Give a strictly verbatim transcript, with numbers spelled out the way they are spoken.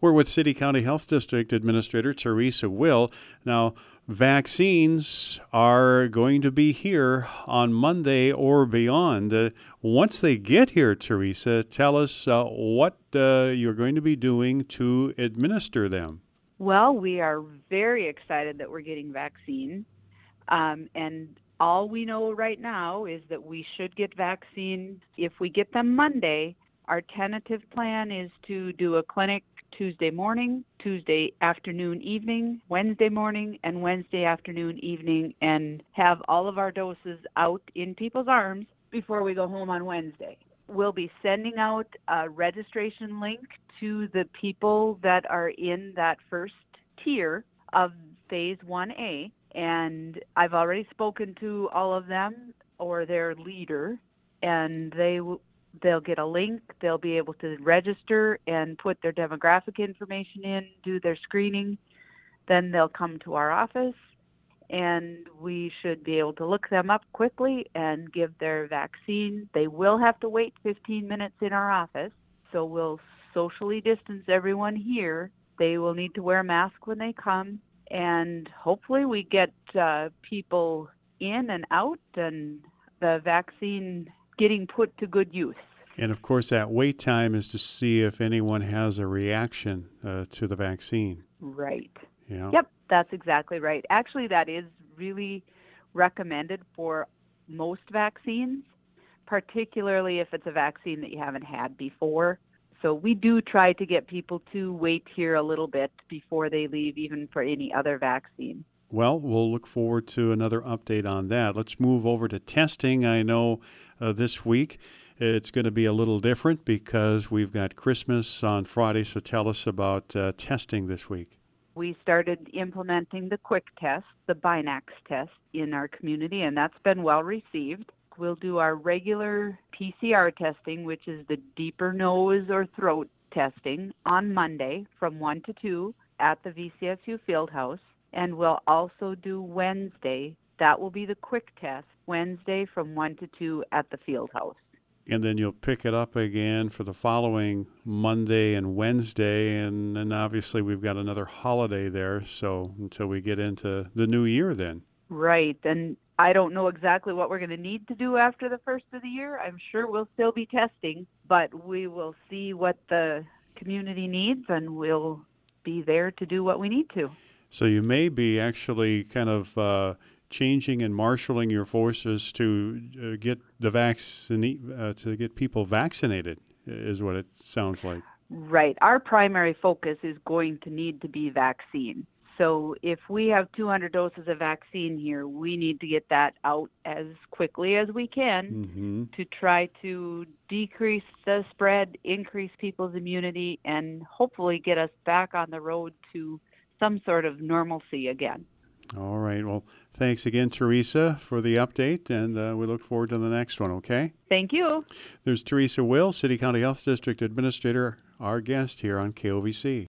We're with City County Health District Administrator Teresa Will. Now, vaccines are going to be here on Monday or beyond. Uh, once they get here, Teresa, tell us uh, what uh, you're going to be doing to administer them. Well, we are very excited that we're getting vaccine. Um, and all we know right now is that we should get vaccine. If we get them Monday, our tentative plan is to do a clinic Tuesday morning, Tuesday afternoon, evening, Wednesday morning, and Wednesday afternoon, evening, and have all of our doses out in people's arms before we go home on Wednesday. We'll be sending out a registration link to the people that are in that first tier of phase one A, and I've already spoken to all of them or their leader, and they will They'll get a link, they'll be able to register and put their demographic information in, do their screening. Then they'll come to our office, and we should be able to look them up quickly and give their vaccine. They will have to wait fifteen minutes in our office, so we'll socially distance everyone here. They will need to wear a mask when they come, and hopefully we get uh, people in and out and the vaccine getting put to good use. And of course, that wait time is to see if anyone has a reaction uh, to the vaccine. Right. Yeah. Yep, that's exactly right. Actually, that is really recommended for most vaccines, particularly if it's a vaccine that you haven't had before. So we do try to get people to wait here a little bit before they leave, even for any other vaccine. Well, we'll look forward to another update on that. Let's move over to testing. I know uh, this week it's going to be a little different because we've got Christmas on Friday, so tell us about uh, testing this week. We started implementing the quick test, the Binax test, in our community, and that's been well received. We'll do our regular P C R testing, which is the deeper nose or throat testing, on Monday from one to two at the V C S U Fieldhouse. And we'll also do Wednesday. That will be the quick test, Wednesday from one to two at the field house. And then you'll pick it up again for the following Monday and Wednesday. And then obviously we've got another holiday there. So until we get into the new year then. Right. And I don't know exactly what we're going to need to do after the first of the year. I'm sure we'll still be testing, but we will see what the community needs and we'll be there to do what we need to. So you may be actually kind of uh, changing and marshaling your forces to uh, get the vaccine uh, to get people vaccinated, is what it sounds like. Right. Our primary focus is going to need to be vaccine. So if we have two hundred doses of vaccine here, we need to get that out as quickly as we can mm-hmm. to try to decrease the spread, increase people's immunity, and hopefully get us back on the road to some sort of normalcy again. All right. Well, thanks again, Teresa, for the update, and uh, we look forward to the next one, okay? Thank you. There's Teresa Will, City County Health District Administrator, our guest here on K O V C.